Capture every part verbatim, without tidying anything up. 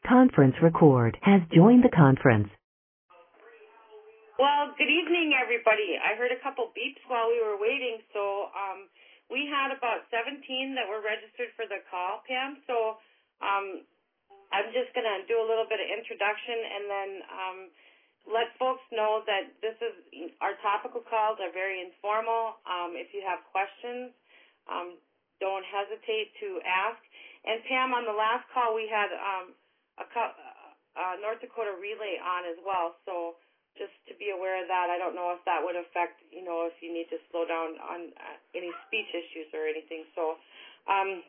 conference record has joined the conference. Well, good evening, everybody. I heard a couple beeps while we were waiting, so um, we had about seventeen that were registered for the call, Pam. So um, I'm just going to do a little bit of introduction and then um, let folks know that this is our topical calls are very informal. Um, if you have questions, um, don't hesitate to ask. And Pam, on the last call, we had um, a, a North Dakota relay on as well, so just to be aware of that. I don't know if that would affect, you know, if you need to slow down on uh, any speech issues or anything. So, um,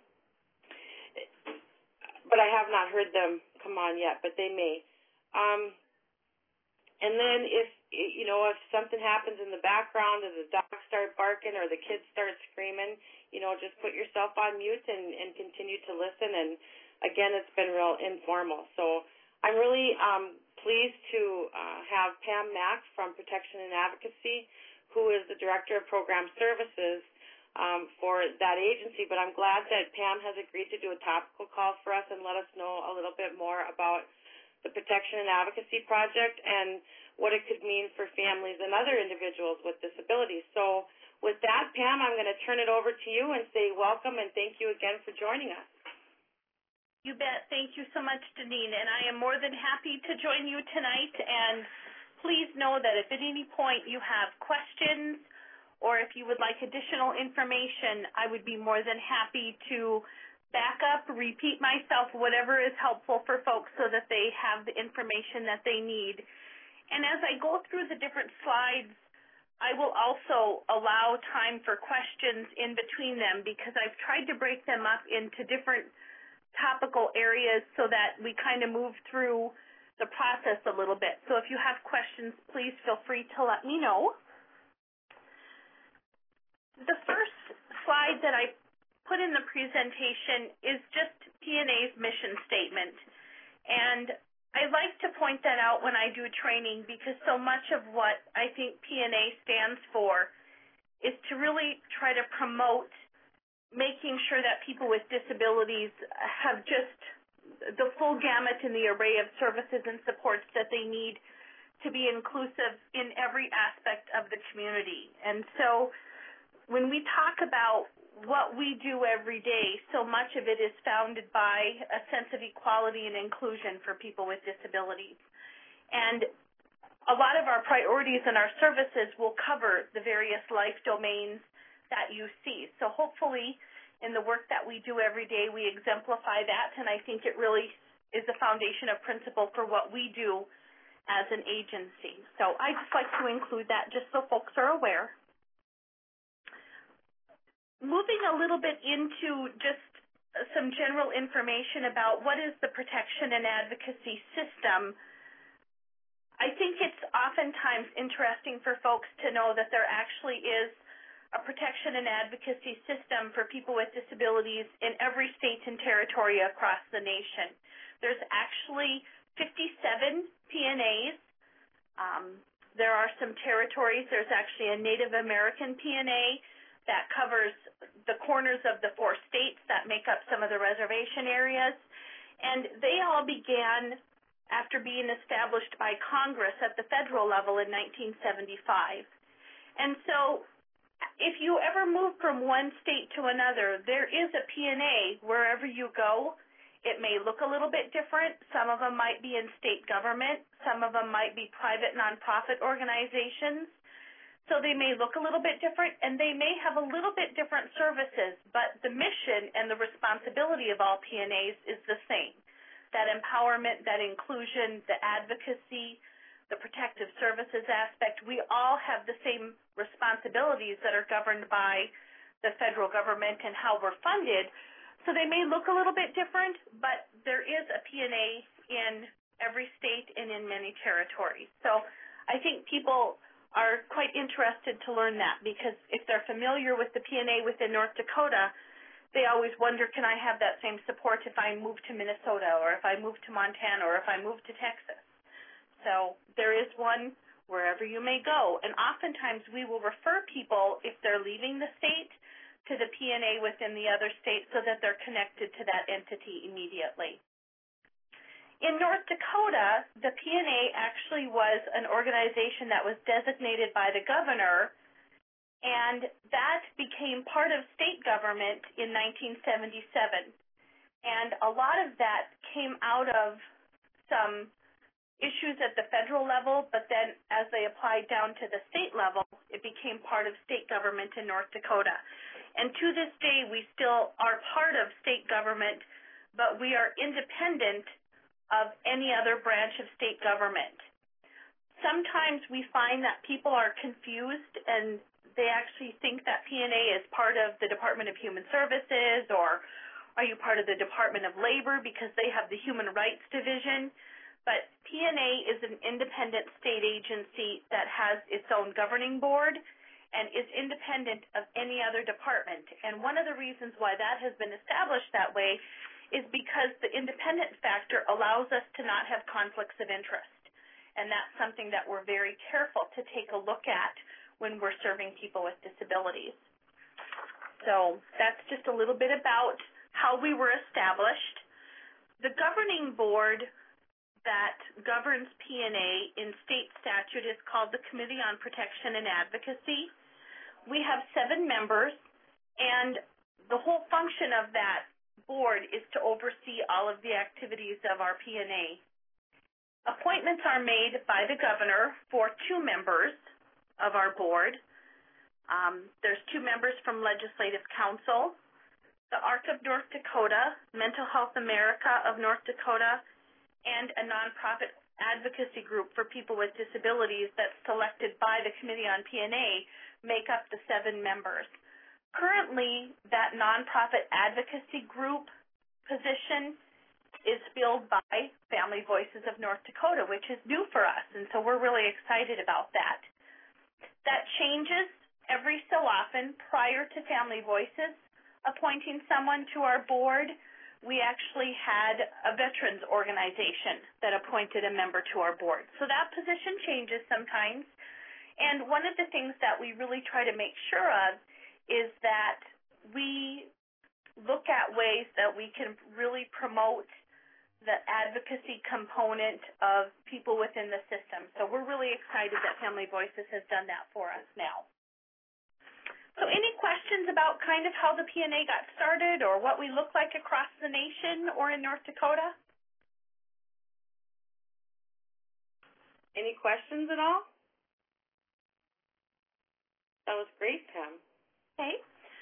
but I have not heard them come on yet, but they may. Um, and then if, you know, if something happens in the background or the dogs start barking or the kids start screaming, you know, just put yourself on mute and, and continue to listen. And, again, it's been real informal. So I'm really um, pleased to uh, have Pam Mack from Protection and Advocacy, who is the Director of Program Services um, for that agency. But I'm glad that Pam has agreed to do a topical call for us and let us know a little bit more about the Protection and Advocacy Project and what it could mean for families and other individuals with disabilities. So with that, Pam, I'm going to turn it over to you and say welcome and thank you again for joining us. You bet. Thank you so much, Deneen. And I am more than happy to join you tonight. And please know that if at any point you have questions or if you would like additional information, I would be more than happy to back up, repeat myself, whatever is helpful for folks so that they have the information that they need. And as I go through the different slides, I will also allow time for questions in between them because I've tried to break them up into different topical areas so that we kind of move through the process a little bit. So if you have questions, please feel free to let me know. The first slide that I put in the presentation is just P N A's mission statement. And I like to point that out when I do training because so much of what I think P N A stands for is to really try to promote making sure that people with disabilities have just the full gamut and the array of services and supports that they need to be inclusive in every aspect of the community. And so when we talk about what we do every day, so much of it is founded by a sense of equality and inclusion for people with disabilities. And a lot of our priorities and our services will cover the various life domains that you see. So hopefully in the work that we do every day, we exemplify that, and I think it really is the foundation of principle for what we do as an agency. So I just like to include that just so folks are aware. Moving a little bit into just some general information about what is the protection and advocacy system, I think it's oftentimes interesting for folks to know that there actually is a protection and advocacy system for people with disabilities in every state and territory across the nation. There's actually fifty-seven P N As. Um, there are some territories. There's actually a Native American P N A that covers the corners of the four states that make up some of the reservation areas. And they all began after being established by Congress at the federal level in nineteen seventy-five. And so if you ever move from one state to another, there is a P N A wherever you go. It may look a little bit different. Some of them might be in state government. Some of them might be private nonprofit organizations. So they may look a little bit different, and they may have a little bit different services, but the mission and the responsibility of all P N As is the same. That empowerment, that inclusion, the advocacy, the protective services aspect, we all have the same responsibilities that are governed by the federal government and how we're funded. So they may look a little bit different, but there is a P N A in every state and in many territories. So I think people are quite interested to learn that because if they're familiar with the P N A within North Dakota, they always wonder, can I have that same support if I move to Minnesota or if I move to Montana or if I move to Texas? So there is one wherever you may go. And oftentimes we will refer people, if they're leaving the state, to the P N A within the other state so that they're connected to that entity immediately. In North Dakota, the P N A actually was an organization that was designated by the governor, and that became part of state government in nineteen seventy-seven. And a lot of that came out of some issues at the federal level, but then as they applied down to the state level, it became part of state government in North Dakota. And to this day, we still are part of state government, but we are independent of any other branch of state government. Sometimes we find that people are confused and they actually think that P N A is part of the Department of Human Services, or are you part of the Department of Labor because they have the Human Rights Division? But P N A is an independent state agency that has its own governing board and is independent of any other department. And one of the reasons why that has been established that way is because the independent factor allows us to not have conflicts of interest. And that's something that we're very careful to take a look at when we're serving people with disabilities. So that's just a little bit about how we were established. The governing board that governs P N A in state statute is called the Committee on Protection and Advocacy. We have seven members, and the whole function of that board is to oversee all of the activities of our P N A. Appointments are made by the governor for two members of our board. Um, there's two members from Legislative Council, the A R C of North Dakota, Mental Health America of North Dakota, and a nonprofit advocacy group for people with disabilities that's selected by the Committee on P N A make up the seven members. Currently, that nonprofit advocacy group position is filled by Family Voices of North Dakota, which is new for us, and so we're really excited about that. That changes every so often. Prior to Family Voices appointing someone to our board, we actually had a veterans organization that appointed a member to our board. So that position changes sometimes, and one of the things that we really try to make sure of is that we look at ways that we can really promote the advocacy component of people within the system. So we're really excited that Family Voices has done that for us now. So any questions about kind of how the P N A got started or what we look like across the nation or in North Dakota? Any questions at all? That was great, Pam. Okay.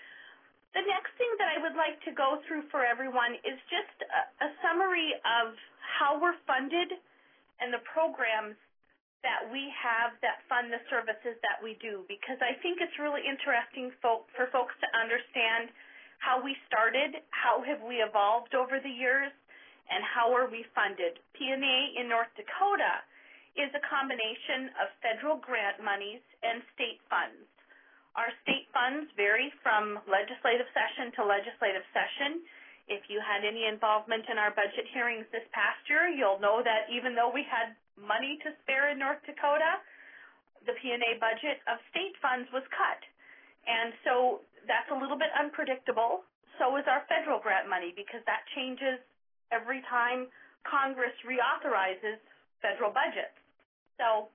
The next thing that I would like to go through for everyone is just a, a summary of how we're funded and the programs that we have that fund the services that we do, because I think it's really interesting folk, for folks to understand how we started, how have we evolved over the years, and how are we funded. P N A in North Dakota is a combination of federal grant monies and state funds. Our state funds vary from legislative session to legislative session. If you had any involvement in our budget hearings this past year, you'll know that even though we had money to spare in North Dakota, the P N A budget of state funds was cut. And so that's a little bit unpredictable. So is our federal grant money, because that changes every time Congress reauthorizes federal budgets. So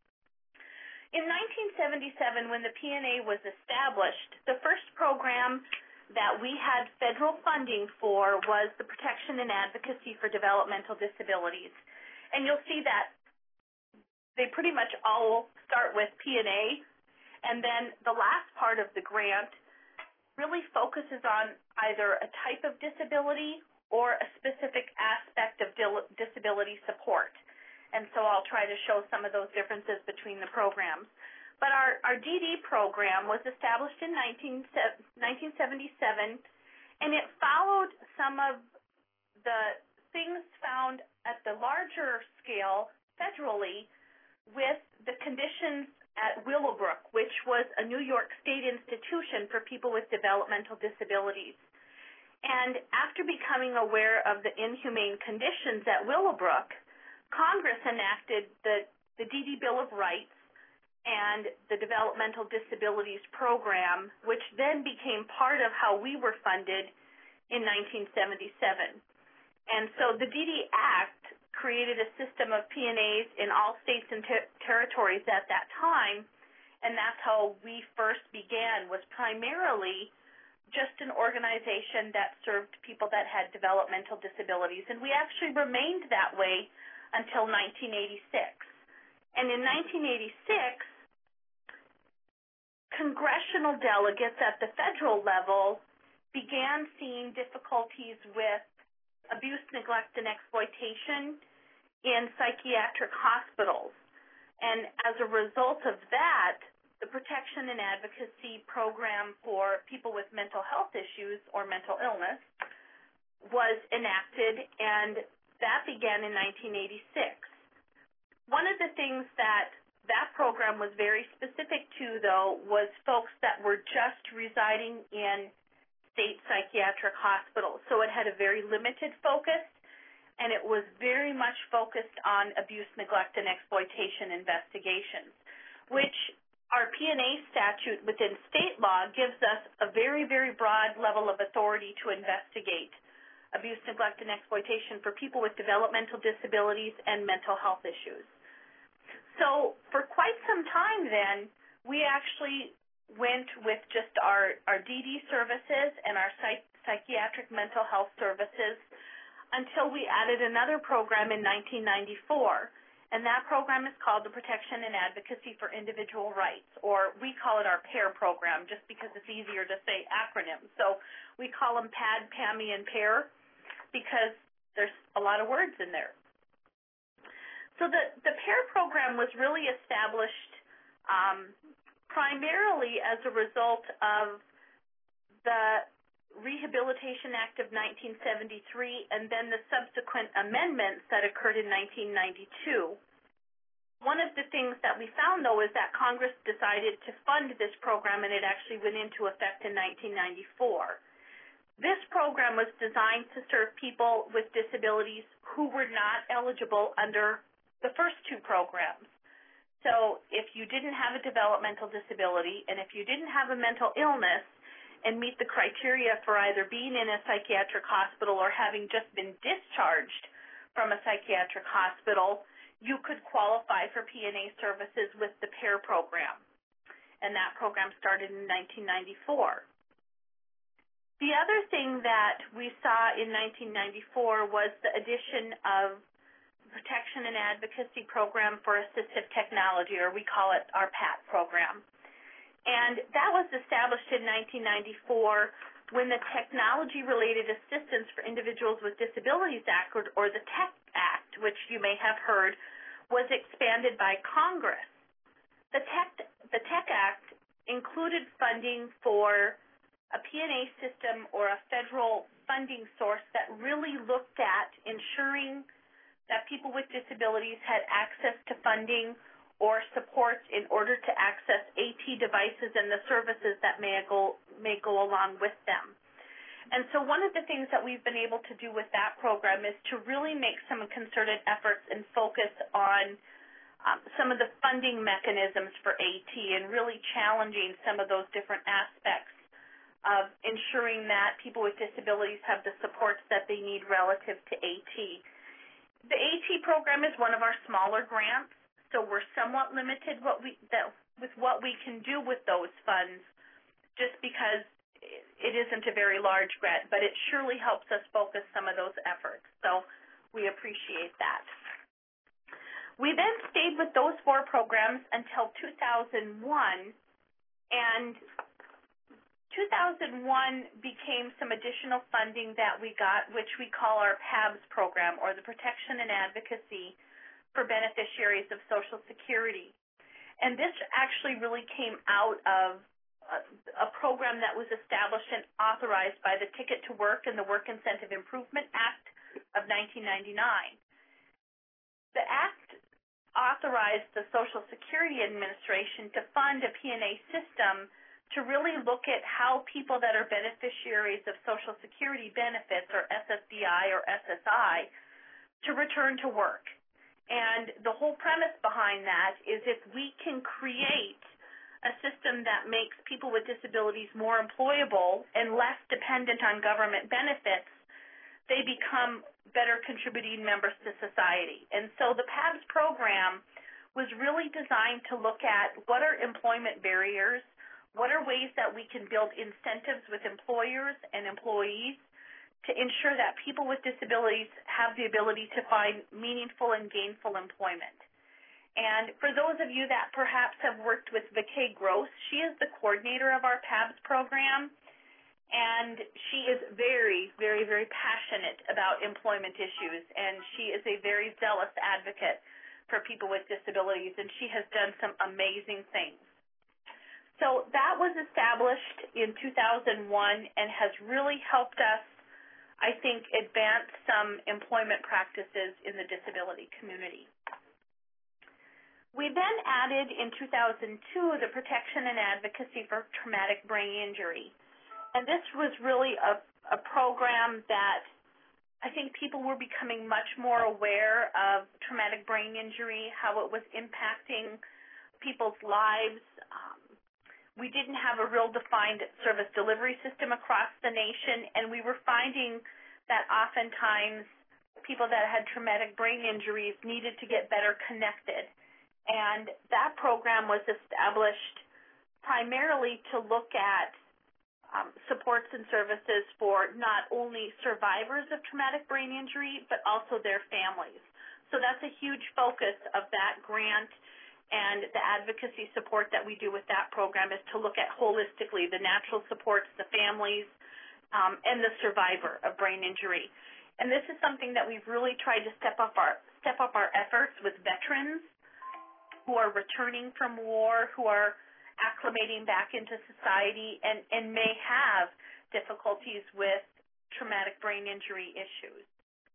in nineteen seventy-seven, when the P N A was established, the first program that we had federal funding for was the Protection and Advocacy for Developmental Disabilities. And you'll see that they pretty much all start with P N A, and then the last part of the grant really focuses on either a type of disability or a specific aspect of disability support. And so I'll try to show some of those differences between the programs. But our, our D D program was established in nineteen seventy-seven, and it followed some of the things found at the larger scale federally with the conditions at Willowbrook, which was a New York State institution for people with developmental disabilities. And after becoming aware of the inhumane conditions at Willowbrook, Congress enacted the, the D D Bill of Rights and the Developmental Disabilities Program, which then became part of how we were funded in nineteen seventy-seven. And so the D D Act created a system of P N As in all states and ter- territories at that time, and that's how we first began, was primarily just an organization that served people that had developmental disabilities, and we actually remained that way until nineteen eighty-six. And in nineteen eighty-six, congressional delegates at the federal level began seeing difficulties with abuse, neglect, and exploitation in psychiatric hospitals. And as a result of that, the Protection and Advocacy Program for people with mental health issues or mental illness was enacted, and that began in nineteen eighty-six. One of the things that that program was very specific to, though, was folks that were just residing in state psychiatric hospitals. So it had a very limited focus, and it was very much focused on abuse, neglect, and exploitation investigations, which our P N A statute within state law gives us a very, very broad level of authority to investigate abuse, neglect, and exploitation for people with developmental disabilities and mental health issues. So for quite some time then, we actually went with just our, our D D services and our psych, psychiatric mental health services until we added another program in nineteen ninety-four. And that program is called the Protection and Advocacy for Individual Rights, or we call it our PAIR program just because it's easier to say acronyms. So we call them PAD, PAMI, and PAIR because there's a lot of words in there. So the, the PAIR program was really established um, primarily as a result of the Rehabilitation Act of nineteen seventy-three and then the subsequent amendments that occurred in nineteen ninety-two. One of the things that we found, though, is that Congress decided to fund this program, and it actually went into effect in nineteen ninety-four. This program was designed to serve people with disabilities who were not eligible under the first two programs. So if you didn't have a developmental disability and if you didn't have a mental illness and meet the criteria for either being in a psychiatric hospital or having just been discharged from a psychiatric hospital, you could qualify for P N A services with the PAIR program. And that program started in nineteen ninety-four. The other thing that we saw in nineteen ninety-four was the addition of Protection and Advocacy Program for Assistive Technology, or we call it our PAT program. And that was established in nineteen ninety-four when the Technology-Related Assistance for Individuals with Disabilities Act, or, or the TECH Act, which you may have heard, was expanded by Congress. The TECH, the TECH Act included funding for a P N A system or a federal funding source that really looked at ensuring that people with disabilities had access to funding or supports in order to access A T devices and the services that may go, may go along with them. And so one of the things that we've been able to do with that program is to really make some concerted efforts and focus on um, some of the funding mechanisms for A T and really challenging some of those different aspects of ensuring that people with disabilities have the supports that they need relative to A T. The A T program is one of our smaller grants, so we're somewhat limited what we, that, with what we can do with those funds just because it isn't a very large grant, but it surely helps us focus some of those efforts. So we appreciate that. We then stayed with those four programs until two thousand one, and two thousand one became some additional funding that we got, which we call our PABS program, or the Protection and Advocacy for Beneficiaries of Social Security. And this actually really came out of a, a program that was established and authorized by the Ticket to Work and the Work Incentive Improvement Act of nineteen ninety-nine. The Act authorized the Social Security Administration to fund a P N A system to really look at how people that are beneficiaries of Social Security benefits, or S S D I or S S I, to return to work. And the whole premise behind that is if we can create a system that makes people with disabilities more employable and less dependent on government benefits, they become better contributing members to society. And so the P A B S program was really designed to look at what are employment barriers, what are ways that we can build incentives with employers and employees to ensure that people with disabilities have the ability to find meaningful and gainful employment. And for those of you that perhaps have worked with Vacay Gross, she is the coordinator of our P A B S program, and she is very, very, very passionate about employment issues, and she is a very zealous advocate for people with disabilities, and she has done some amazing things. So that was established in two thousand one and has really helped us, I think, advance some employment practices in the disability community. We then added in two thousand two the Protection and Advocacy for Traumatic Brain Injury. And this was really a, a program that I think people were becoming much more aware of traumatic brain injury, how it was impacting people's lives. Um, we didn't have a real defined service delivery system across the nation, and we were finding that oftentimes people that had traumatic brain injuries needed to get better connected. And that program was established primarily to look at Um, supports and services for not only survivors of traumatic brain injury, but also their families. So that's a huge focus of that grant, and the advocacy support that we do with that program is to look at holistically the natural supports, the families, um, and the survivor of brain injury. And this is something that we've really tried to step up our step up our efforts with veterans who are returning from war, who are acclimating back into society and, and may have difficulties with traumatic brain injury issues.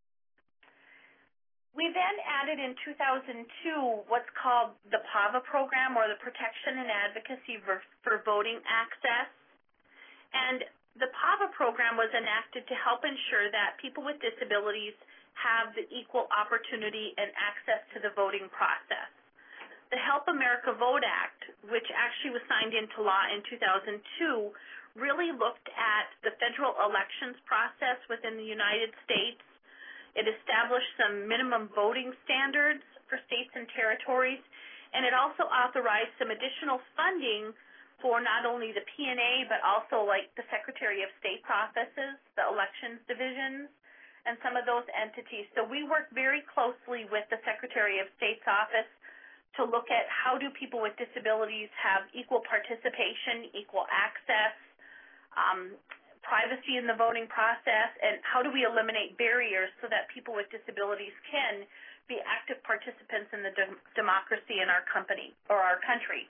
We then added in two thousand two what's called the P A V A program, or the Protection and Advocacy for, for Voting Access. And the P A V A program was enacted to help ensure that people with disabilities have the equal opportunity and access to the voting process. The Help America Vote Act, which actually was signed into law in two thousand two, really looked at the federal elections process within the United States. It established some minimum voting standards for states and territories, and it also authorized some additional funding for not only the P N A, but also like the Secretary of State's offices, the elections divisions, and some of those entities. So we work very closely with the Secretary of State's office to look at how do people with disabilities have equal participation, equal access, um, privacy in the voting process, and how do we eliminate barriers so that people with disabilities can be active participants in the de- democracy in our company or our country.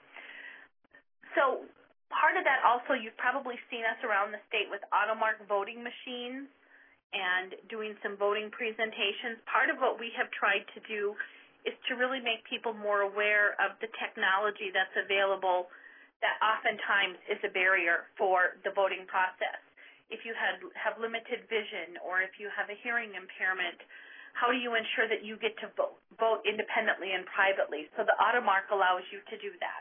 So part of that also, you've probably seen us around the state with AutoMark voting machines and doing some voting presentations. Part of what we have tried to do is to really make people more aware of the technology that's available that oftentimes is a barrier for the voting process. If you had, have limited vision or if you have a hearing impairment, how do you ensure that you get to vote, vote independently and privately? So the AutoMark allows you to do that.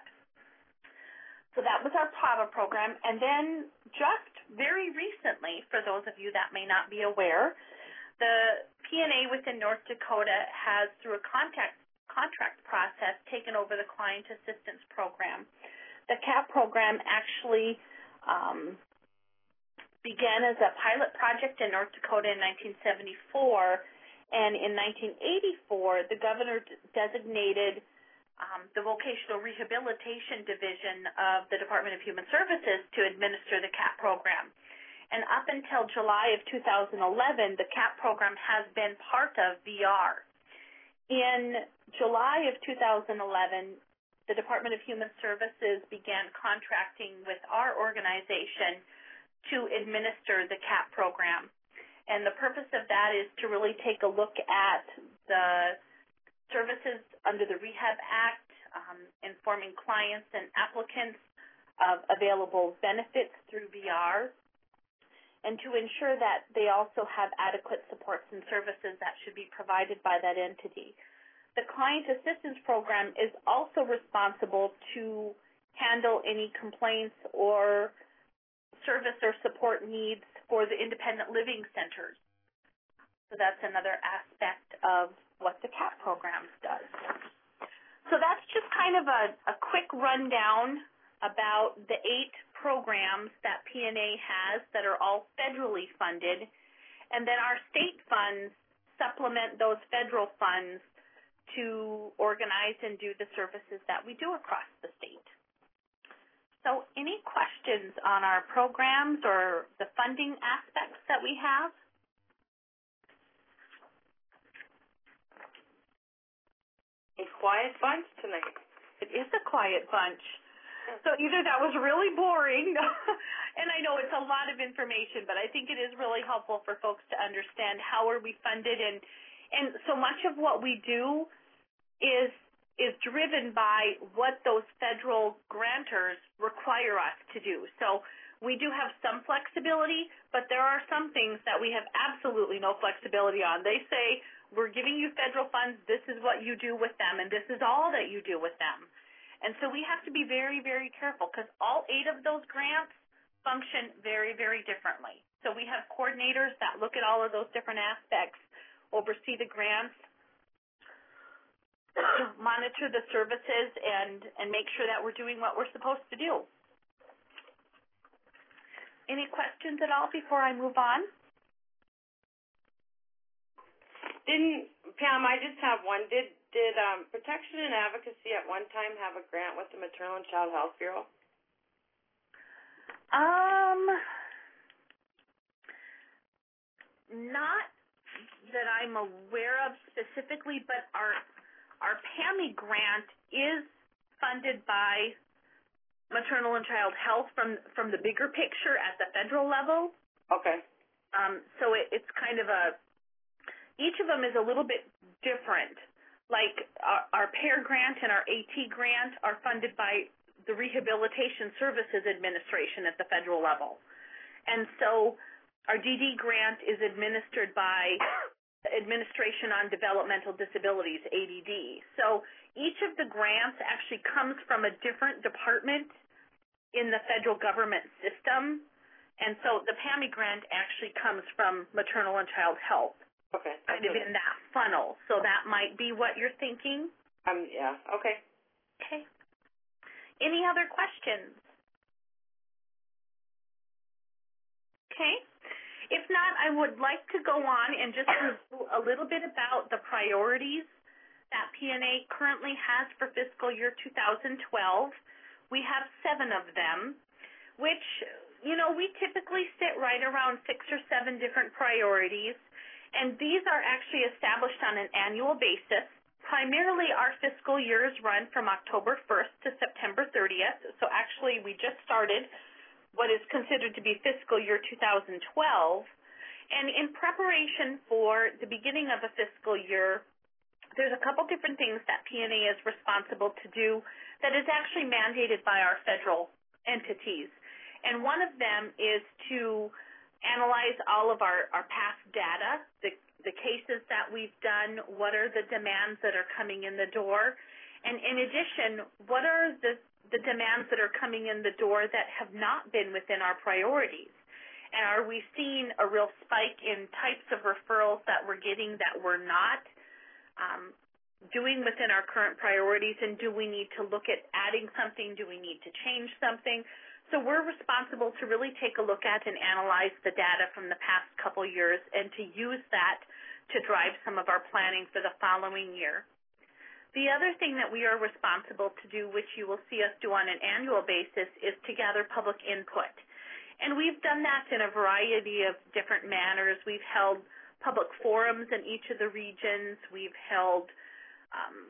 So that was our P A V A program. And then just very recently, for those of you that may not be aware, the P N A within North Dakota has, through a contract, contract process, taken over the Client Assistance Program. The C A P program actually um, began as a pilot project in North Dakota in nineteen seventy-four, and in nineteen eighty-four, the governor designated um, the Vocational Rehabilitation Division of the Department of Human Services to administer the C A P program. And up until July of two thousand eleven, the C A P program has been part of V R. In July of two thousand eleven, the Department of Human Services began contracting with our organization to administer the C A P program. And the purpose of that is to really take a look at the services under the Rehab Act, um, informing clients and applicants of available benefits through V R, and to ensure that they also have adequate supports and services that should be provided by that entity. The Client Assistance Program is also responsible to handle any complaints or service or support needs for the independent living centers. So that's another aspect of what the C A P programs does. So that's just kind of a, a quick rundown about the eight programs that P N A has that are all federally funded, and then our state funds supplement those federal funds to organize and do the services that we do across the state. So any questions on our programs or the funding aspects that we have? A quiet bunch tonight. It is a quiet bunch. So either that was really boring, and I know it's a lot of information, but I think it is really helpful for folks to understand how are we funded, and and so much of what we do is is driven by what those federal grantors require us to do. So we do have some flexibility, but there are some things that we have absolutely no flexibility on. They say, we're giving you federal funds, this is what you do with them, and this is all that you do with them. And so we have to be very, very careful because all eight of those grants function very, very differently. So we have coordinators that look at all of those different aspects, oversee the grants, monitor the services, and, and make sure that we're doing what we're supposed to do. Any questions at all before I move on? Didn't, Pam, I just have one. Did did um, Protection and Advocacy at one time have a grant with the Maternal and Child Health Bureau? Um, not that I'm aware of specifically, but our our PAMI grant is funded by Maternal and Child Health from from the bigger picture at the federal level. Okay. Um, so it, it's kind of a each of them is a little bit different. Like our, our PAIR grant and our AT grant are funded by the Rehabilitation Services Administration at the federal level. And so our D D grant is administered by Administration on Developmental Disabilities, A D D. So each of the grants actually comes from a different department in the federal government system. And so the PAMI grant actually comes from Maternal and Child Health. Okay. Kind of in that funnel. So that might be what you're thinking? Um, yeah, okay. Okay. Any other questions? Okay. If not, I would like to go on and just review a little bit about the priorities that P N A currently has for fiscal year two thousand twelve. We have seven of them, which, you know, we typically sit right around six or seven different priorities. And these are actually established on an annual basis. Primarily, our fiscal years run from October first to September thirtieth. So actually, we just started what is considered to be fiscal year two thousand twelve. And in preparation for the beginning of a fiscal year, there's a couple different things that P N A is responsible to do that is actually mandated by our federal entities. And one of them is to analyze all of our, our past data, the, the cases that we've done, what are the demands that are coming in the door, and in addition, what are the, the demands that are coming in the door that have not been within our priorities? And are we seeing a real spike in types of referrals that we're getting that we're not um, doing within our current priorities, and do we need to look at adding something? Do we need to change something? So we're responsible to really take a look at and analyze the data from the past couple years and to use that to drive some of our planning for the following year. The other thing that we are responsible to do, which you will see us do on an annual basis, is to gather public input. And we've done that in a variety of different manners. We've held public forums in each of the regions. We've held um,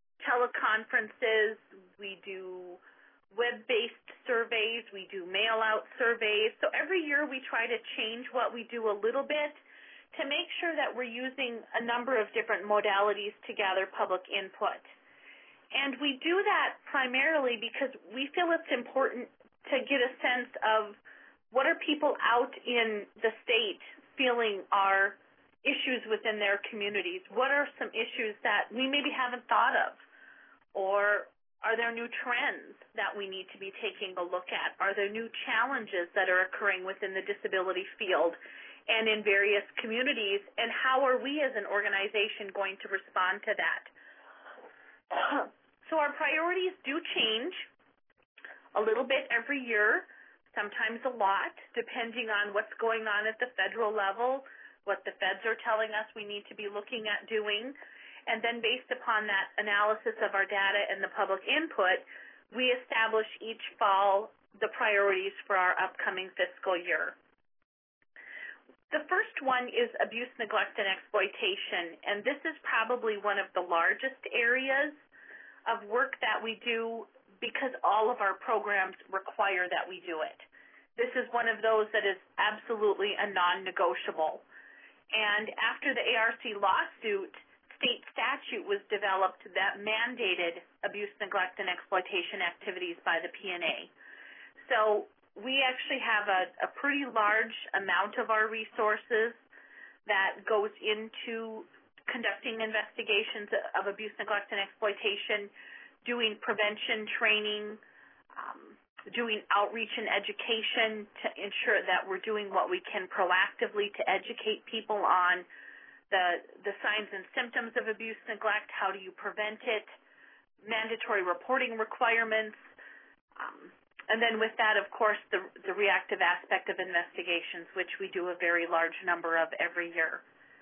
teleconferences. We do web-based surveys, we do mail-out surveys. So every year we try to change what we do a little bit to make sure that we're using a number of different modalities to gather public input. And we do that primarily because we feel it's important to get a sense of what are people out in the state feeling are issues within their communities. What are some issues that we maybe haven't thought of? Or are there new trends that we need to be taking a look at? Are there new challenges that are occurring within the disability field? and in various communities, and how are we as an organization going to respond to that? So our priorities do change a little bit every year, sometimes a lot, depending on what's going on at the federal level, what the feds are telling us we need to be looking at doing. And then based upon that analysis of our data and the public input, we establish each fall the priorities for our upcoming fiscal year. The first one is abuse, neglect, and exploitation, and this is probably one of the largest areas of work that we do because all of our programs require that we do it. This is one of those that is absolutely a non-negotiable. And after the A R C lawsuit, state statute was developed that mandated abuse, neglect, and exploitation activities by the P N A. So we actually have a, a pretty large amount of our resources that goes into conducting investigations of abuse, neglect, and exploitation, doing prevention training, um, doing outreach and education to ensure that we're doing what we can proactively to educate people on the, the signs and symptoms of abuse, neglect, how do you prevent it, mandatory reporting requirements, um, and then with that, of course, the, the reactive aspect of investigations, which we do a very large number of every year.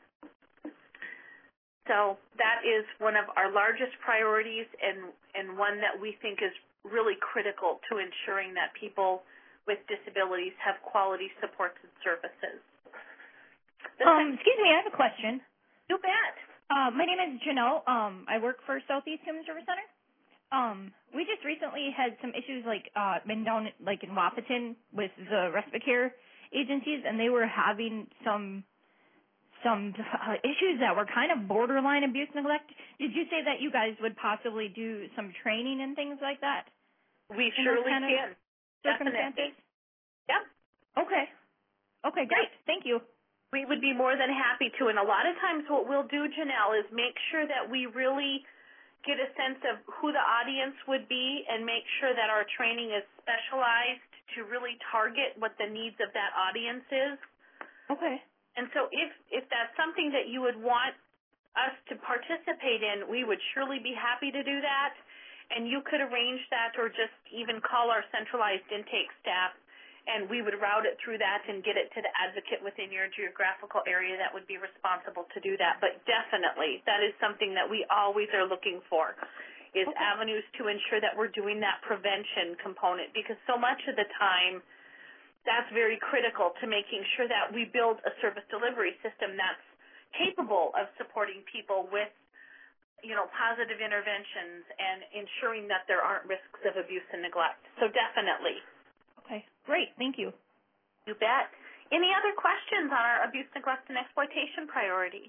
So that is one of our largest priorities and, and one that we think is really critical to ensuring that people with disabilities have quality supports and services. Um, excuse me, I have a question. You bet. Uh, my name is Janelle. Um, I work for Southeast Human Service Center. Um, we just recently had some issues like uh, been down like in Wahpeton with the respite care agencies, and they were having some some uh, issues that were kind of borderline abuse, neglect. Did you say that you guys would possibly do some training and things like that? We surely kind can. Of circumstances? Yep. Okay. Okay, great. Yep. Thank you. We would be more than happy to. And a lot of times what we'll do, Janelle, is make sure that we really get a sense of who the audience would be and make sure that our training is specialized to really target what the needs of that audience is. Okay. And so if, if that's something that you would want us to participate in, we would surely be happy to do that. And you could arrange that or just even call our centralized intake staff, and we would route it through that and get it to the advocate within your geographical area that would be responsible to do that. But definitely, that is something that we always are looking for, is okay. avenues to ensure that we're doing that prevention component, because so much of the time, that's very critical to making sure that we build a service delivery system that's capable of supporting people with, you know, positive interventions and ensuring that there aren't risks of abuse and neglect. So definitely. Okay, great. Thank you. You bet. Any other questions on our abuse, neglect, and exploitation priority?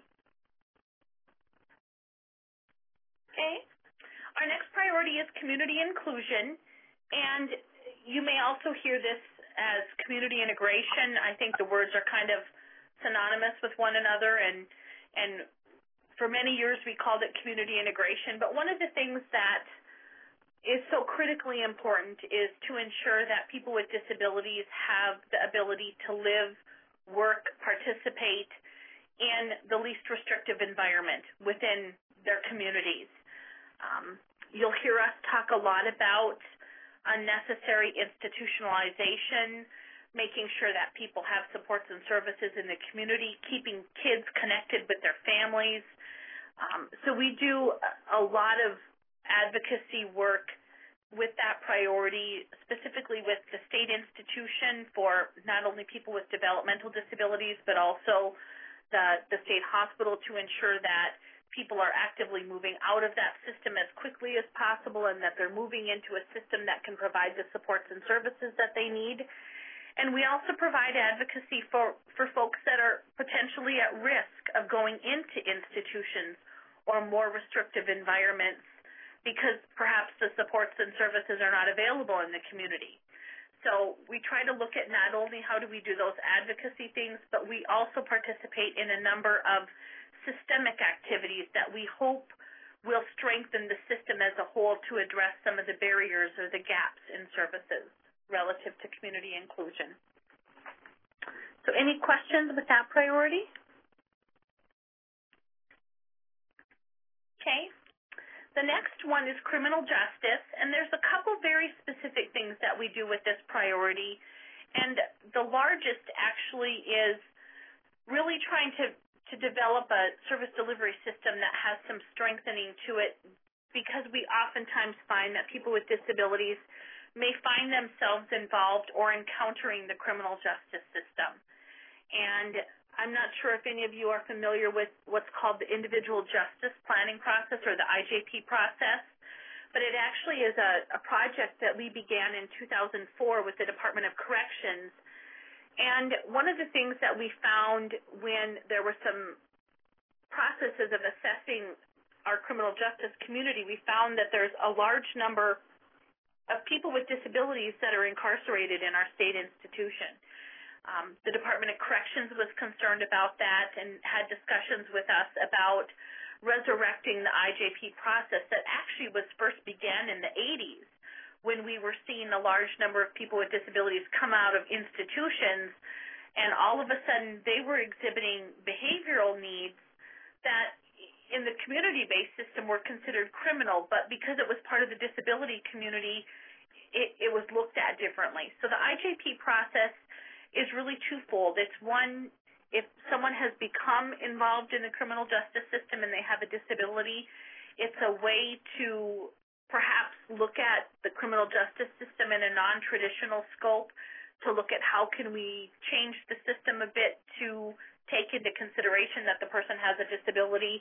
Okay. Our next priority is community inclusion, and you may also hear this as community integration. I think the words are kind of synonymous with one another, and and for many years we called it community integration. But one of the things that is so critically important is to ensure that people with disabilities have the ability to live, work, participate in the least restrictive environment within their communities. Um, you'll hear us talk a lot about unnecessary institutionalization, making sure that people have supports and services in the community, keeping kids connected with their families. Um, so we do a lot of advocacy work with that priority, specifically with the state institution for not only people with developmental disabilities, but also the, the state hospital to ensure that people are actively moving out of that system as quickly as possible and that they're moving into a system that can provide the supports and services that they need. And we also provide advocacy for, for folks that are potentially at risk of going into institutions or more restrictive environments because perhaps the supports and services are not available in the community. So we try to look at not only how do we do those advocacy things, but we also participate in a number of systemic activities that we hope will strengthen the system as a whole to address some of the barriers or the gaps in services relative to community inclusion. So any questions with that priority? Okay. The next one is criminal justice, and there's a couple very specific things that we do with this priority. And the largest actually is really trying to, to develop a service delivery system that has some strengthening to it, because we oftentimes find that people with disabilities may find themselves involved or encountering the criminal justice system. And I'm not sure if any of you are familiar with what's called the individual justice planning process, or the I J P process, but it actually is a, a project that we began in two thousand four with the Department of Corrections. And one of the things that we found when there were some processes of assessing our criminal justice community, we found that there's a large number of people with disabilities that are incarcerated in our state institution. Um, the Department of Corrections was concerned about that and had discussions with us about resurrecting the I J P process that actually was first began in the eighties, when we were seeing a large number of people with disabilities come out of institutions, and all of a sudden they were exhibiting behavioral needs that in the community-based system were considered criminal, but because it was part of the disability community, it, it was looked at differently. So the I J P process is really twofold. It's one, if someone has become involved in the criminal justice system and they have a disability, it's a way to perhaps look at the criminal justice system in a non-traditional scope, to look at how can we change the system a bit to take into consideration that the person has a disability.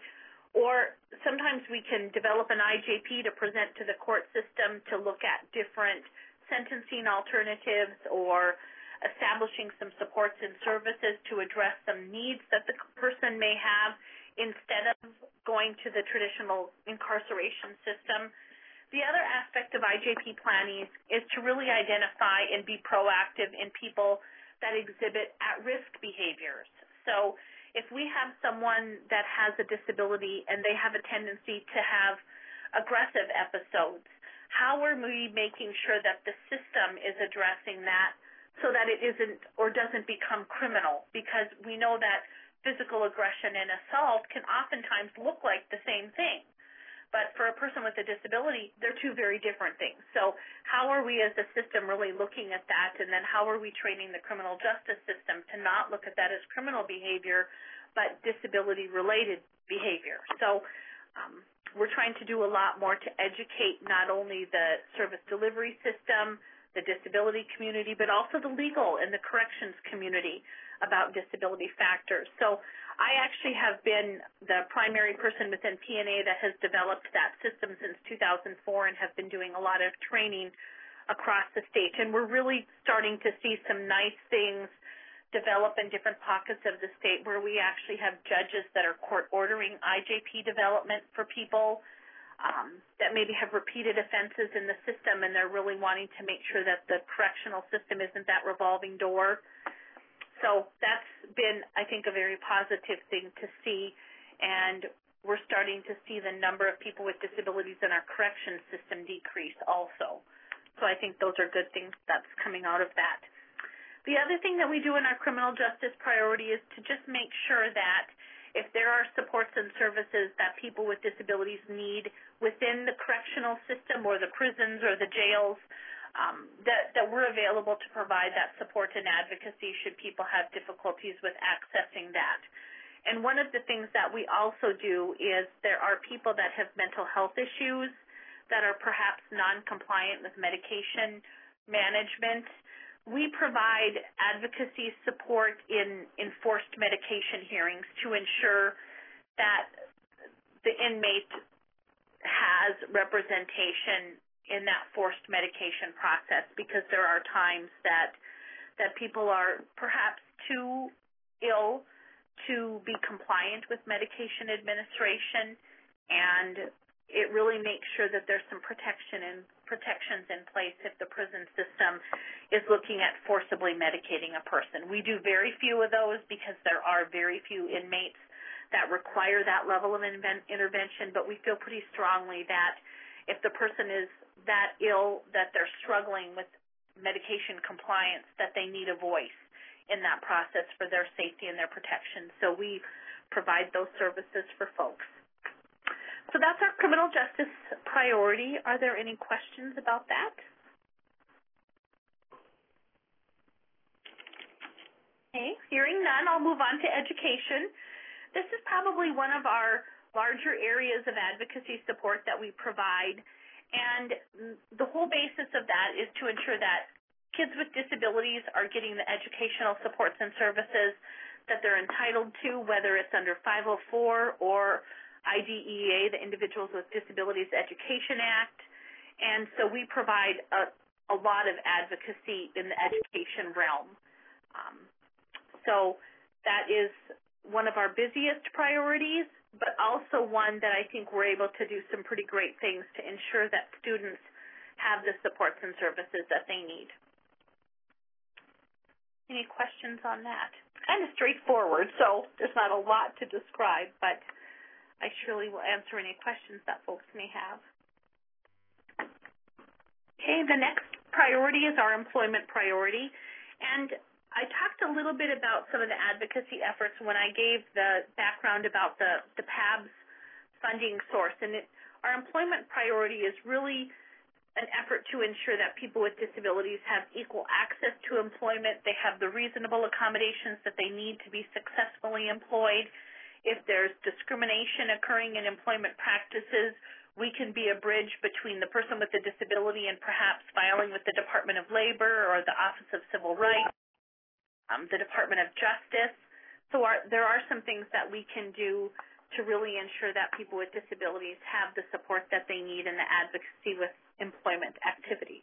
Or sometimes we can develop an I J P to present to the court system to look at different sentencing alternatives, or establishing some supports and services to address some needs that the person may have instead of going to the traditional incarceration system. The other aspect of I J P planning is to really identify and be proactive in people that exhibit at-risk behaviors. So if we have someone that has a disability and they have a tendency to have aggressive episodes, how are we making sure that the system is addressing that so that it isn't or doesn't become criminal? Because we know that physical aggression and assault can oftentimes look like the same thing. But for a person with a disability, they're two very different things. So how are we as a system really looking at that? And then how are we training the criminal justice system to not look at that as criminal behavior, but disability-related behavior? So um, we're trying to do a lot more to educate not only the service delivery system, the disability community, but also the legal and the corrections community about disability factors. So I actually have been the primary person within P N A that has developed that system since two thousand four and have been doing a lot of training across the state. And we're really starting to see some nice things develop in different pockets of the state where we actually have judges that are court ordering I J P development for people um, that maybe have repeated offenses in the system, and they're really wanting to make sure that the correctional system isn't that revolving door. So that's been, I think, a very positive thing to see, and we're starting to see the number of people with disabilities in our corrections system decrease also. So I think those are good things that's coming out of that. The other thing that we do in our criminal justice priority is to just make sure that if there are supports and services that people with disabilities need within the correctional system or the prisons or the jails, um, that, that we're available to provide that support and advocacy should people have difficulties with accessing that. And one of the things that we also do is there are people that have mental health issues that are perhaps non-compliant with medication management. We provide advocacy support in enforced medication hearings to ensure that the inmate has representation in that forced medication process, because there are times that that people are perhaps too ill to be compliant with medication administration, and it really makes sure that there's some protection and protections in place if the prison system is looking at forcibly medicating a person. We do very few of those because there are very few inmates that require that level of intervention, but we feel pretty strongly that if the person is that ill that they're struggling with medication compliance, that they need a voice in that process for their safety and their protection. So we provide those services for folks. So that's our criminal justice priority. Are there any questions about that? Okay, hearing none, I'll move on to education. This is probably one of our larger areas of advocacy support that we provide, and the whole basis of that is to ensure that kids with disabilities are getting the educational supports and services that they're entitled to, whether it's under five oh four or I D E A, the Individuals with Disabilities Education Act. And so we provide a, a lot of advocacy in the education realm. Um, so that is one of our busiest priorities, but also one that I think we're able to do some pretty great things to ensure that students have the supports and services that they need. Any questions on that? Kind of straightforward, so there's not a lot to describe, but I surely will answer any questions that folks may have. Okay, the next priority is our employment priority, and I talked a little bit about some of the advocacy efforts when I gave the background about the, the P A B S funding source, and it, our employment priority is really an effort to ensure that people with disabilities have equal access to employment, they have the reasonable accommodations that they need to be successfully employed. If there's discrimination occurring in employment practices, we can be a bridge between the person with the disability and perhaps filing with the Department of Labor or the Office of Civil Rights, um, the Department of Justice. So our, there are some things that we can do to really ensure that people with disabilities have the support that they need in the advocacy with employment activities.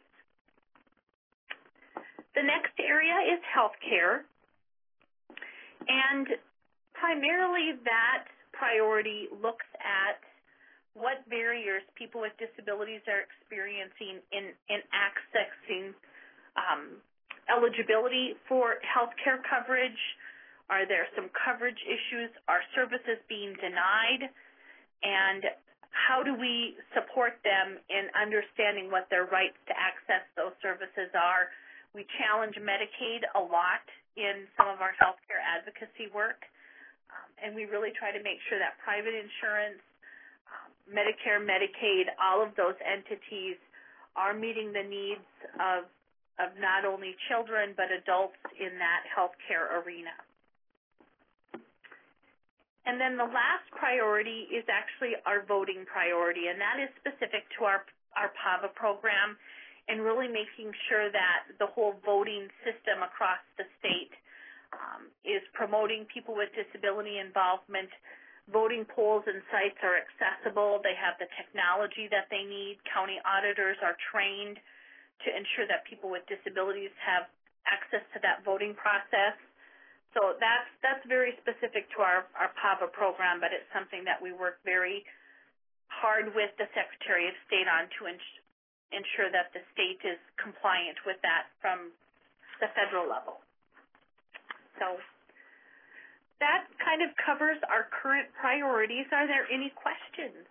The next area is health care, and primarily that priority looks at what barriers people with disabilities are experiencing in, in accessing um, eligibility for health care coverage. Are there some coverage issues? Are services being denied? And how do we support them in understanding what their rights to access those services are? We challenge Medicaid a lot in some of our healthcare advocacy work, um, and we really try to make sure that private insurance, um, Medicare, Medicaid, all of those entities are meeting the needs of, of not only children but adults in that healthcare arena. And then the last priority is actually our voting priority, and that is specific to our, our P A V A program and really making sure that the whole voting system across the state um, is promoting people with disability involvement. Voting polls and sites are accessible. They have the technology that they need. County auditors are trained to ensure that people with disabilities have access to that voting process. So that's that's very specific to our, our P A V A program, but it's something that we work very hard with the Secretary of State on to ins- ensure that the state is compliant with that from the federal level. So that kind of covers our current priorities. Are there any questions?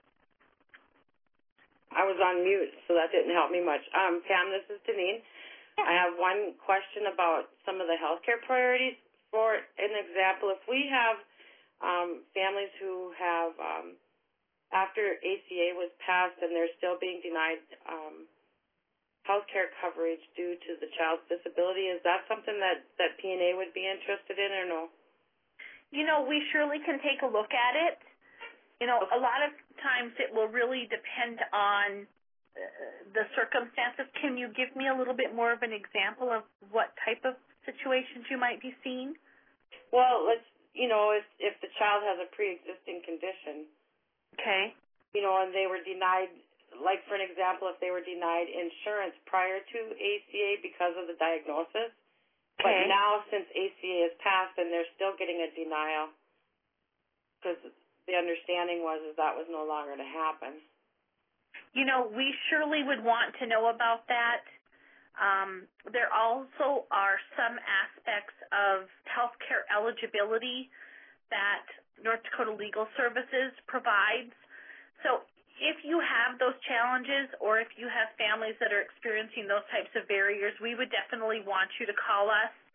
I was on mute, so that didn't help me much. Um, Pam, this is Deneen. Yeah. I have one question about some of the healthcare priorities. For an example, if we have um, families who have, um, after A C A was passed and they're still being denied um, health care coverage due to the child's disability, is that something that, that P N A would be interested in or no? You know, we surely can take a look at it. You know, a lot of times it will really depend on uh, the circumstances. Can you give me a little bit more of an example of what type of situations you might be seeing? Well, let's, you know, if, if the child has a pre-existing condition. Okay. You know, and they were denied, like for an example, if they were denied insurance prior to A C A because of the diagnosis, okay. But now since A C A has passed and they're still getting a denial because the understanding was that that was no longer to happen. You know, we surely would want to know about that. Um, there also are some aspects of healthcare eligibility that North Dakota Legal Services provides. So if you have those challenges or if you have families that are experiencing those types of barriers, we would definitely want you to call us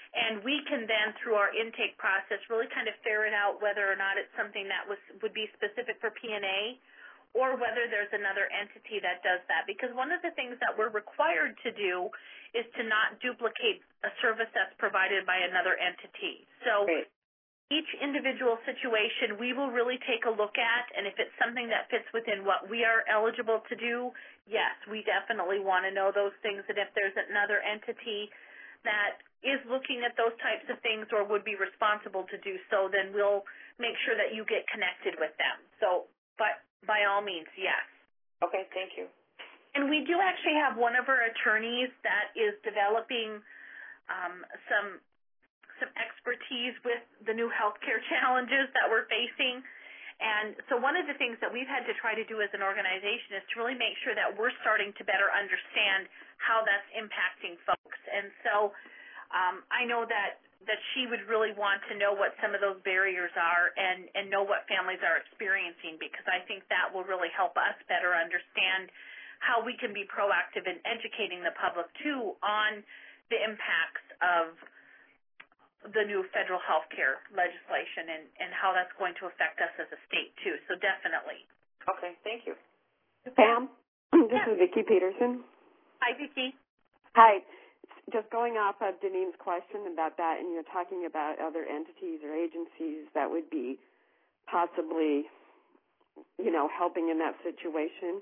And we can then, through our intake process, really kind of ferret out whether or not it's something that was would be specific for P N A or whether there's another entity that does that. Because one of the things that we're required to do is to not duplicate a service that's provided by another entity. So Great. each individual situation we will really take a look at, and if it's something that fits within what we are eligible to do, yes, we definitely want to know those things. And if there's another entity that is looking at those types of things or would be responsible to do so, then we'll make sure that you get connected with them. So, but by all means, yes. Okay, thank you. And we do actually have one of our attorneys that is developing um, some some expertise with the new healthcare challenges that we're facing. And so one of the things that we've had to try to do as an organization is to really make sure that we're starting to better understand how that's impacting folks. And so um, I know that, that she would really want to know what some of those barriers are and, and know what families are experiencing, because I think that will really help us better understand how we can be proactive in educating the public, too, on the impacts of the new federal health care legislation and, and how that's going to affect us as a state, too. So definitely. Okay, thank you. Pam, this Yeah. is Vicki Peterson. Hi, Vicki. Hi. Just going off of Deneen's question about that, and you're talking about other entities or agencies that would be possibly, you know, helping in that situation.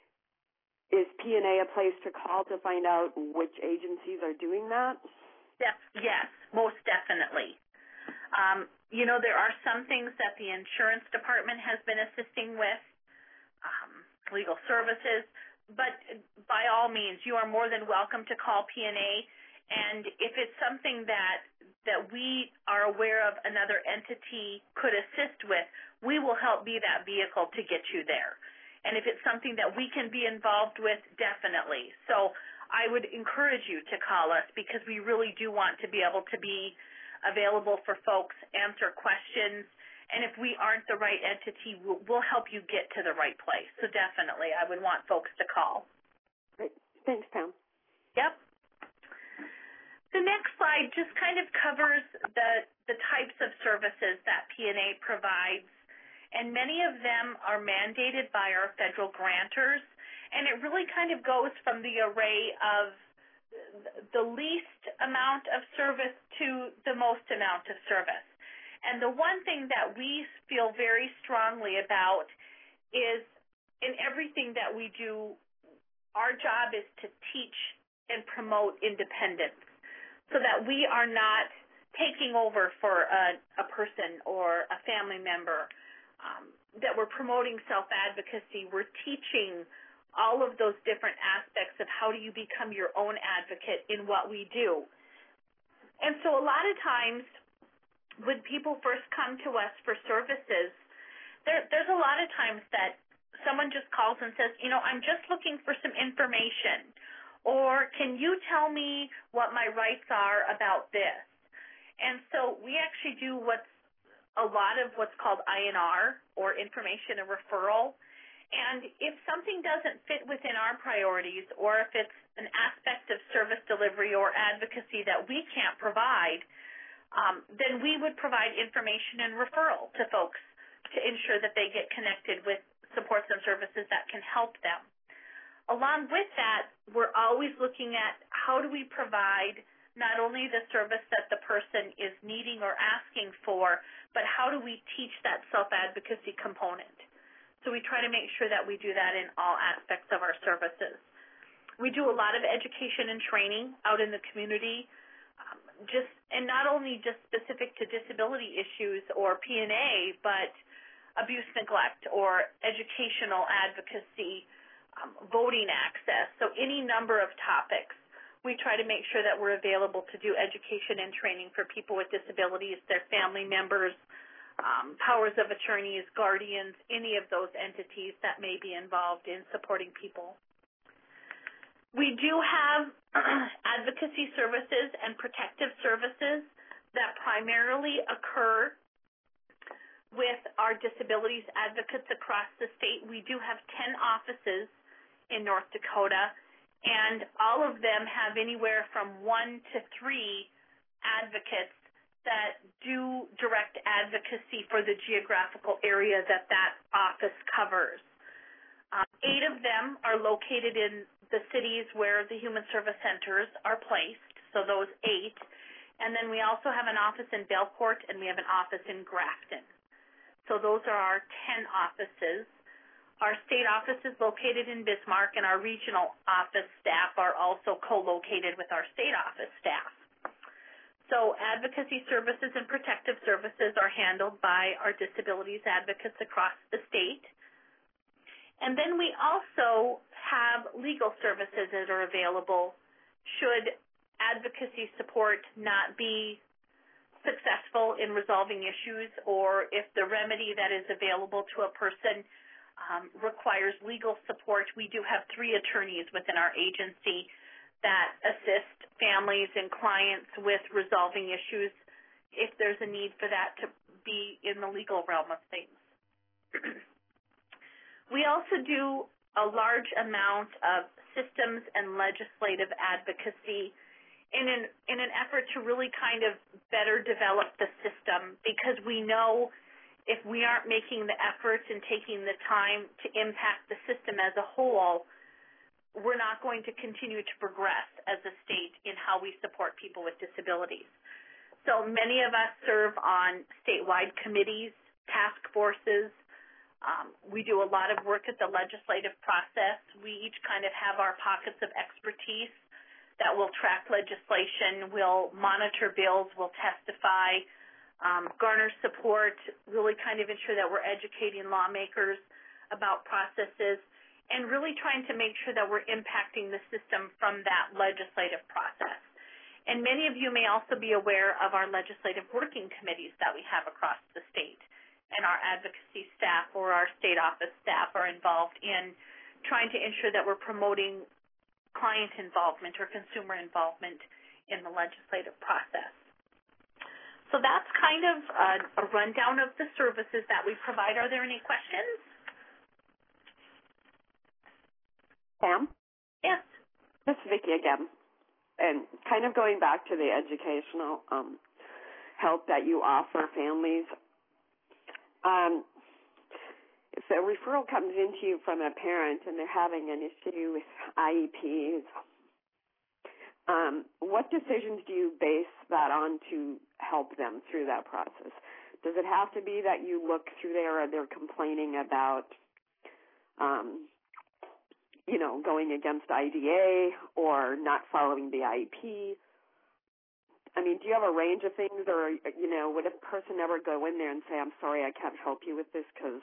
Is P N A a place to call to find out which agencies are doing that? Def- yes, most definitely. Um, you know, there are some things that the insurance department has been assisting with, um, legal services, but by all means, you are more than welcome to call P N A, and if it's something that that we are aware of another entity could assist with, we will help be that vehicle to get you there. And if it's something that we can be involved with, definitely. So I would encourage you to call us, because we really do want to be able to be available for folks, answer questions, and if we aren't the right entity, we'll, we'll help you get to the right place. So definitely, I would want folks to call. Great. Thanks, Pam. Yep. The next slide just kind of covers the, the types of services that P N A provides, and many of them are mandated by our federal grantors. And it really kind of goes from the array of the least amount of service to the most amount of service. And the one thing that we feel very strongly about is in everything that we do, our job is to teach and promote independence so that we are not taking over for a, a person or a family member, um, that we're promoting self-advocacy. We're teaching all of those different aspects of how do you become your own advocate in what we do. And so a lot of times when people first come to us for services, there, there's a lot of times that someone just calls and says, you know, I'm just looking for some information, or can you tell me what my rights are about this? And so we actually do what's a lot of what's called I N R, or information and referral. And if something doesn't fit within our priorities, or if it's an aspect of service delivery or advocacy that we can't provide, um, then we would provide information and referral to folks to ensure that they get connected with supports and services that can help them. Along with that, we're always looking at how do we provide not only the service that the person is needing or asking for, but how do we teach that self-advocacy component? So we try to make sure that we do that in all aspects of our services. We do a lot of education and training out in the community, um, just and not only just specific to disability issues or P N A, but abuse, neglect, or educational advocacy, um, voting access. So any number of topics. We try to make sure that we're available to do education and training for people with disabilities, their family members, Um, powers of attorneys, guardians, any of those entities that may be involved in supporting people. We do have advocacy services and protective services that primarily occur with our disabilities advocates across the state. We do have ten offices in North Dakota, and all of them have anywhere from one to three advocates that do direct advocacy for the geographical area that that office covers. Um, eight of them are located in the cities where the Human Service Centers are placed, so those eight. And then we also have an office in Belcourt, and we have an office in Grafton. So those are our ten offices. Our state office is located in Bismarck, and our regional office staff are also co-located with our state office staff. So advocacy services and protective services are handled by our disabilities advocates across the state. And then we also have legal services that are available should advocacy support not be successful in resolving issues, or if the remedy that is available to a person um, requires legal support. We do have three attorneys within our agency that assist families and clients with resolving issues if there's a need for that to be in the legal realm of things. We also do a large amount of systems and legislative advocacy in an, in an effort to really kind of better develop the system, because we know if we aren't making the efforts and taking the time to impact the system as a whole, we're not going to continue to progress as a state in how we support people with disabilities. So many of us serve on statewide committees, task forces. Um, we do a lot of work at the legislative process. We each kind of have our pockets of expertise that will track legislation, will monitor bills, will testify, um, garner support, really kind of ensure that we're educating lawmakers about processes, and really trying to make sure that we're impacting the system from that legislative process. And many of you may also be aware of our legislative working committees that we have across the state, and our advocacy staff or our state office staff are involved in trying to ensure that we're promoting client involvement or consumer involvement in the legislative process. So that's kind of a, a rundown of the services that we provide. Are there any questions? Pam? Yes. This is Vicki again. And kind of going back to the educational um, help that you offer families, um, if a referral comes into you from a parent and they're having an issue with I E Ps, um, what decisions do you base that on to help them through that process? Does it have to be that you look through there and they're complaining about um, you know, going against I D A or not following the I E P? I mean, do you have a range of things, or, you know, would a person ever go in there and say, I'm sorry, I can't help you with this because,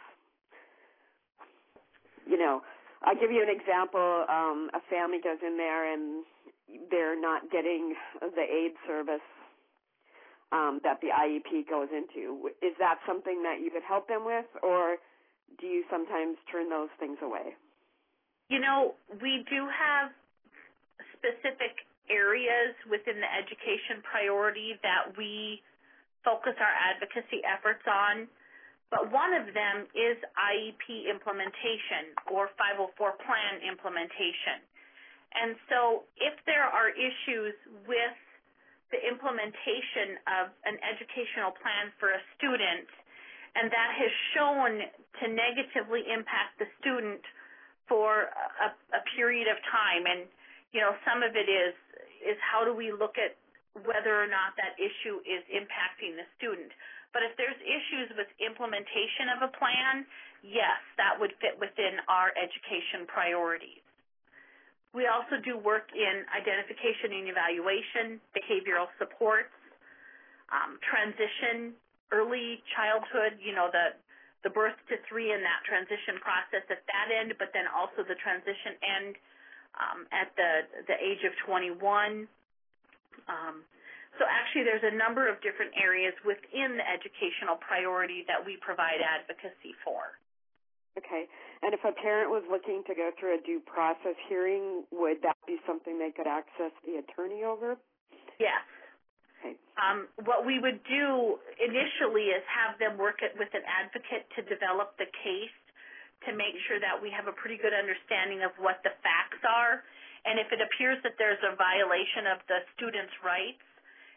you know, I'll give you an example. Um, a family goes in there and they're not getting the aid service um, that the I E P goes into. Is that something that you could help them with, or do you sometimes turn those things away? You know, we do have specific areas within the education priority that we focus our advocacy efforts on, but one of them is I E P implementation or five oh four plan implementation. And so if there are issues with the implementation of an educational plan for a student, and that has shown to negatively impact the student for a, a period of time, and you know, some of it is is how do we look at whether or not that issue is impacting the student. But if there's issues with implementation of a plan, yes, that would fit within our education priorities. We also do work in identification and evaluation, behavioral supports, um, transition, early childhood, you know, the the birth to three in that transition process at that end, but then also the transition end um, at the, the age of twenty-one. Um, so actually there's a number of different areas within the educational priority that we provide advocacy for. Okay. And if a parent was looking to go through a due process hearing, would that be something they could access the attorney over? Yes. Okay. Um, what we would do initially is have them work it with an advocate to develop the case to make sure that we have a pretty good understanding of what the facts are. And if it appears that there's a violation of the student's rights,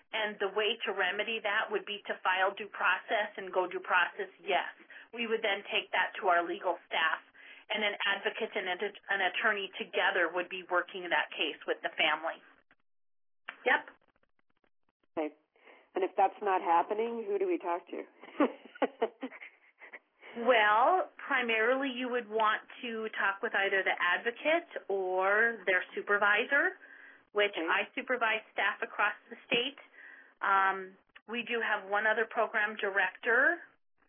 and the way to remedy that would be to file due process and go due process, yes. We would then take that to our legal staff, and an advocate and an attorney together would be working that case with the family. Yep. Okay. And if that's not happening, who do we talk to? Well, primarily you would want to talk with either the advocate or their supervisor, which okay. I supervise staff across the state. Um, we do have one other program director,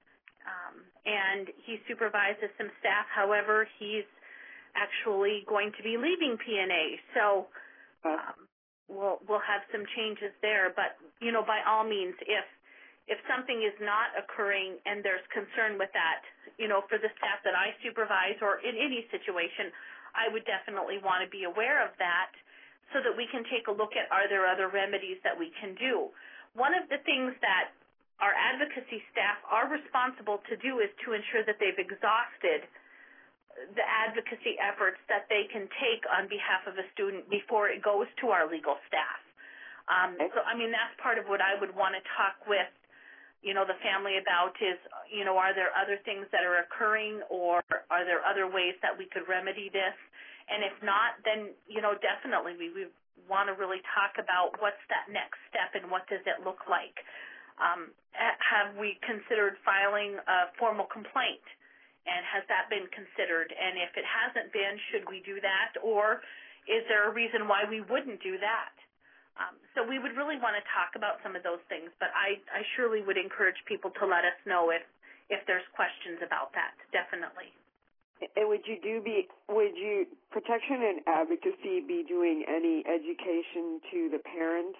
um, and he supervises some staff. However, he's actually going to be leaving P N A, so um, we'll we'll have some changes there. But you know, by all means, if If something is not occurring and there's concern with that, you know, for the staff that I supervise or in any situation, I would definitely want to be aware of that so that we can take a look at are there other remedies that we can do. One of the things that our advocacy staff are responsible to do is to ensure that they've exhausted the advocacy efforts that they can take on behalf of a student before it goes to our legal staff. Um, so, I mean, that's part of what I would want to talk with you know, the family about is, you know, are there other things that are occurring or are there other ways that we could remedy this? And if not, then, you know, definitely we, we want to really talk about what's that next step and what does it look like. Um, have we considered filing a formal complaint? And has that been considered? And if it hasn't been, should we do that? Or is there a reason why we wouldn't do that? Um, so we would really want to talk about some of those things, but I, I surely would encourage people to let us know if, if there's questions about that, definitely. And would you do be, would you, protection and advocacy be doing any education to the parents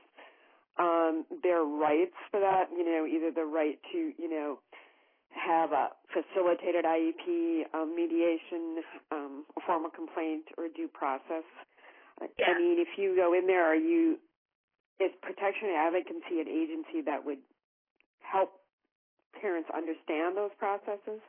on their rights for that? You know, either the right to, you know, have a facilitated I E P, um, mediation, um, a formal complaint, or due process? Yeah. I mean, if you go in there, are you, is protection and advocacy an agency that would help parents understand those processes?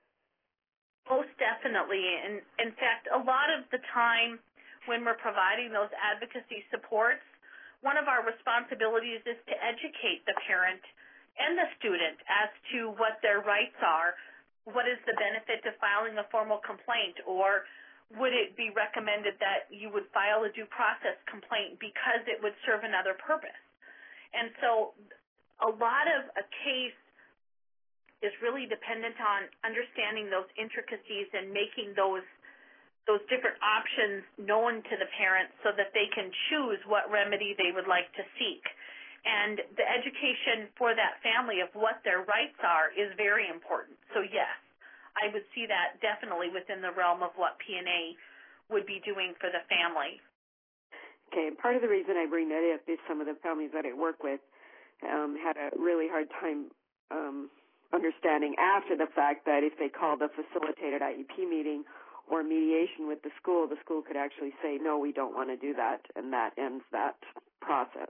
Most definitely. And in fact, a lot of the time when we're providing those advocacy supports, one of our responsibilities is to educate the parent and the student as to what their rights are. What is the benefit to filing a formal complaint, or would it be recommended that you would file a due process complaint because it would serve another purpose? And so a lot of a case is really dependent on understanding those intricacies and making those those different options known to the parents so that they can choose what remedy they would like to seek. And the education for that family of what their rights are is very important. So yes, I would see that definitely within the realm of what P N A would be doing for the family. Okay, and part of the reason I bring that up is some of the families that I work with um, had a really hard time um, understanding after the fact that if they called a facilitated I E P meeting or mediation with the school, the school could actually say, no, we don't want to do that, and that ends that process.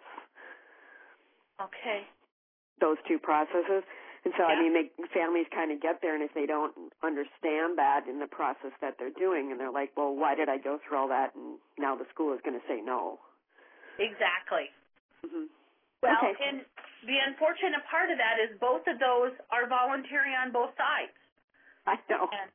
Okay. Those two processes. And so, yeah. I mean, they, families kind of get there, and if they don't understand that in the process that they're doing, and they're like, well, why did I go through all that, and now the school is going to say no. Exactly. Mm-hmm. Well, okay. and the unfortunate part of that is both of those are voluntary on both sides. I know. And,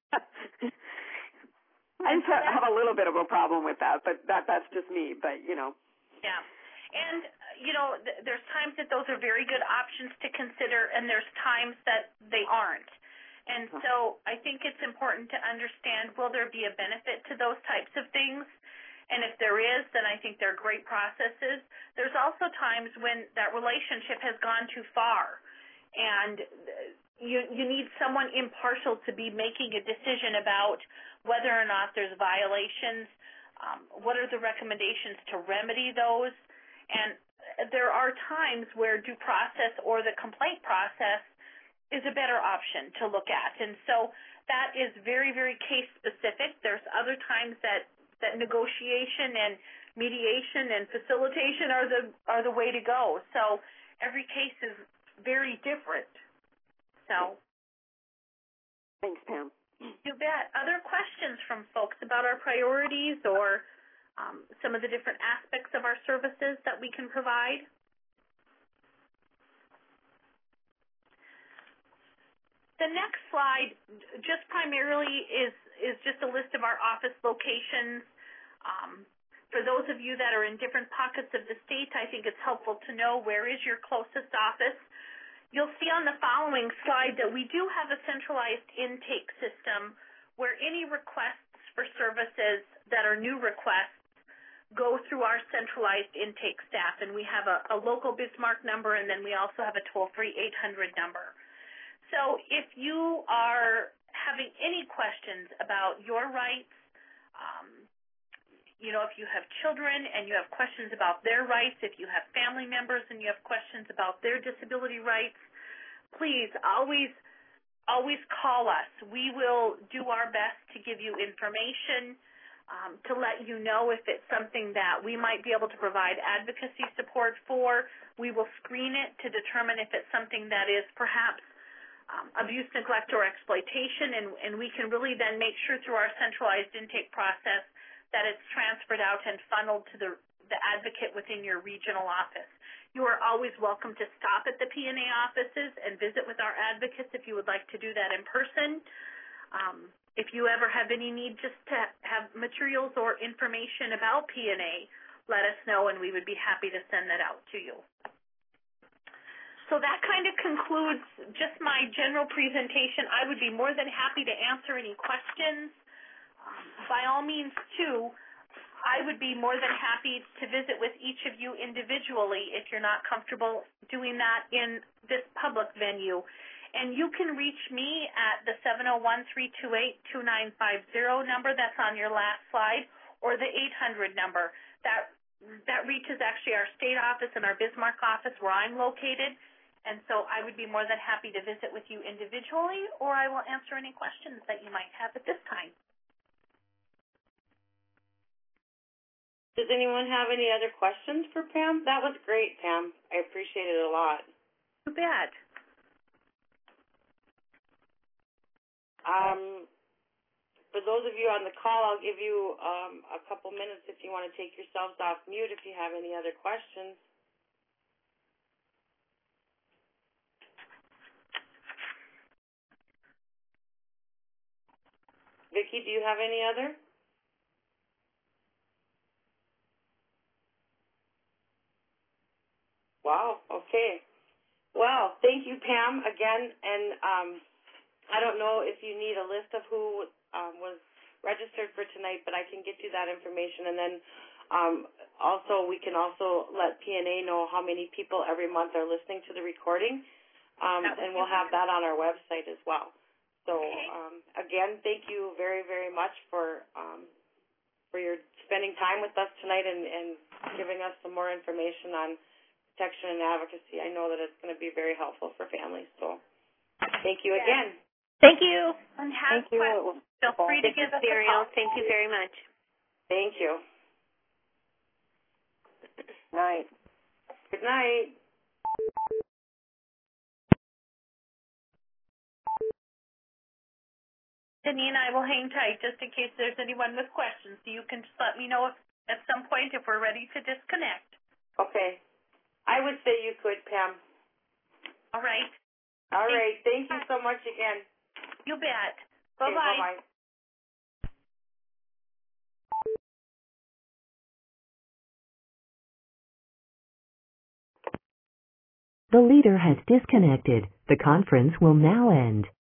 I just have a little bit of a problem with that, but that that's just me, but, you know. Yeah. And, you know, th- there's times that those are very good options to consider, and there's times that they aren't. And so I think it's important to understand, will there be a benefit to those types of things? And if there is, then I think they're great processes. There's also times when that relationship has gone too far, and you, you need someone impartial to be making a decision about whether or not there's violations, um, what are the recommendations to remedy those. And there are times where due process or the complaint process is a better option to look at. And so that is very, very case specific. There's other times that, that negotiation and mediation and facilitation are the are the way to go. So every case is very different. So thanks, Pam. You bet. Other questions from folks about our priorities or Um, some of the different aspects of our services that we can provide? the next slide just primarily is, is just a list of our office locations. Um, for those of you that are in different pockets of the state, I think it's helpful to know where is your closest office. You'll see on the following slide that we do have a centralized intake system where any requests for services that are new requests go through our centralized intake staff, and we have a, a local Bismarck number, and then we also have a toll-free eight hundred number. So if you are having any questions about your rights, um, you know, if you have children and you have questions about their rights, if you have family members and you have questions about their disability rights, please always, always call us. We will do our best to give you information, um, to let you know if it's something that we might be able to provide advocacy support for. We will screen it to determine if it's something that is perhaps um, abuse, neglect, or exploitation, and, and we can really then make sure through our centralized intake process that it's transferred out and funneled to the, the advocate within your regional office. You are always welcome to stop at the P N A offices and visit with our advocates if you would like to do that in person. Um, if you ever have any need just to have materials or information about P N A, let us know and we would be happy to send that out to you. So that kind of concludes just my general presentation. I would be more than happy to answer any questions. Um, by all means, too, I would be more than happy to visit with each of you individually if you're not comfortable doing that in this public venue. And you can reach me at the seven oh one, three two eight, two nine five zero number that's on your last slide, or the eight hundred number. That, that reaches actually our state office and our Bismarck office where I'm located. And so I would be more than happy to visit with you individually, or I will answer any questions that you might have at this time. Does anyone have any other questions for Pam? That was great, Pam. I appreciate it a lot. Too bad. Um, for those of you on the call, I'll give you um, a couple minutes if you want to take yourselves off mute if you have any other questions. Vicki, do you have any other? Wow, okay. Well, thank you, Pam, again. And um, I don't know if you need a list of who um, was registered for tonight, but I can get you that information. And then um, also we can also let P N A know how many people every month are listening to the recording, um, and we'll have that on our website as well. So, um, again, thank you very, very much for um, for your spending time with us tonight and, and giving us some more information on protection and advocacy. I know that it's going to be very helpful for families. So thank you yes. again. Thank you. And have Thank you. questions, feel free to give us a call. Thank you very much. Thank you. Night. Good night. Denise, I will hang tight just in case there's anyone with questions. So you can just let me know if, at some point if we're ready to disconnect. Okay. I would say you could, Pam. All right. All right. Thank you so much again. You bet. Okay, Bye-bye. bye-bye. The leader has disconnected. The conference will now end.